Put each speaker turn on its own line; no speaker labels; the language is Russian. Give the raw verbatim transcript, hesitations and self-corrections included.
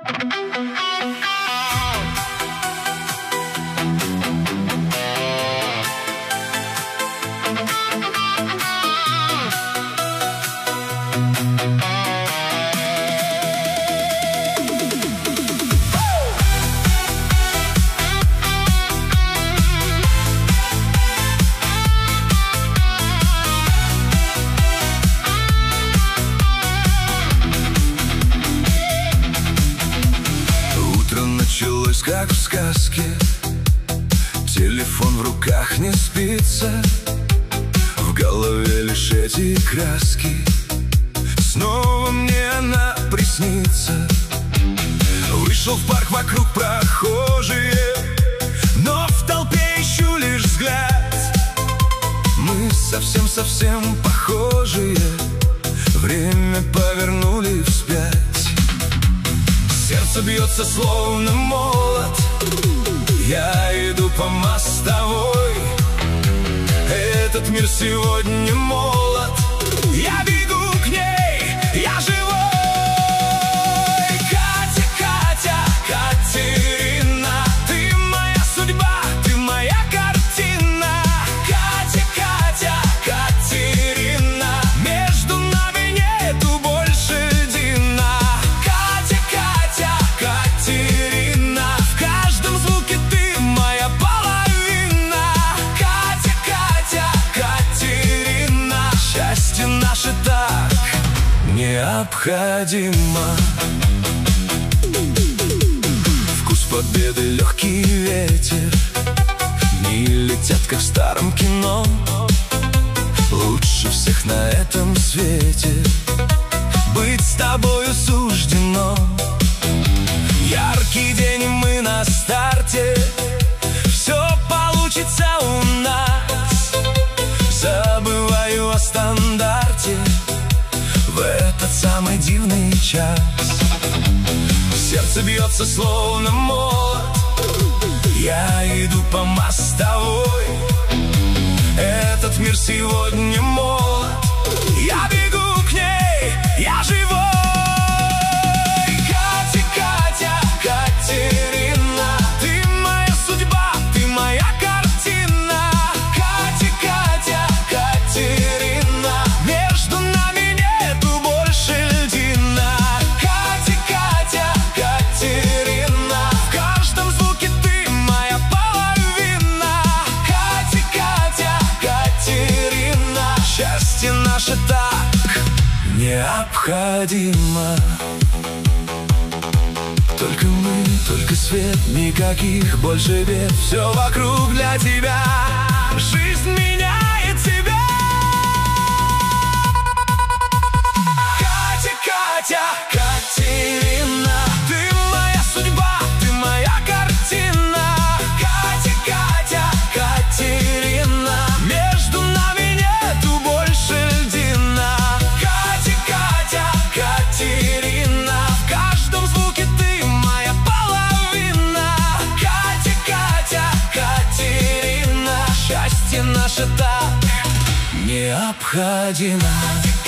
Началось, как в сказке. Телефон в руках, не спится. В голове лишь эти краски. Снова мне она приснится. Вышел в парк, вокруг прохожие, но в толпе ищу лишь взгляд. Мы совсем-совсем похожие. Время повернули вспять. Сердце бьется словно молот. Я иду по мостовой. Этот мир сегодня молод. Я бегу к ней, я живой. Катя, Катя, Катерина, ты моя судьба, ты моя картина. Катя, Катя, Катерина, между нами нету больше льдина. Катя, Катя, Катерина, в каждом звуке ты моя половина. Катя, Катя, Катерина, счастье наше так необходимо. Вкус победы, легкий ветер, дни летят, как в старом кино. Лучше всех на этом свете быть с тобою суждено. Яркий день, и мы на старте. Все получится у нас. Забываю о стандарте в этот самый дивный час. Сердце бьется словно молот. Я иду по мостовой. Этот мир сегодня молод. Я бегу к ней, я живой. Катя, Катя, Катерина, ты моя судьба, ты моя картина. Катя, Катя, Катерина, между нами нету больше льдина. Катя, Катя, Катерина, в каждом звуке ты моя половина. Катя, Катя, Катерина, счастье наше так необходимо. Только мы, только свет, никаких больше бед. Все вокруг для тебя, жизнь меняет тебя. Катя, Катя, Катерина, ты моя судьба, ты моя картина. Катя, Катя, Катерина, между нами нету больше льдина. Катя, Катя, Катерина, в каждом звуке ты моя половина. Катя, Катя, Катерина, счастье наше так необходимо.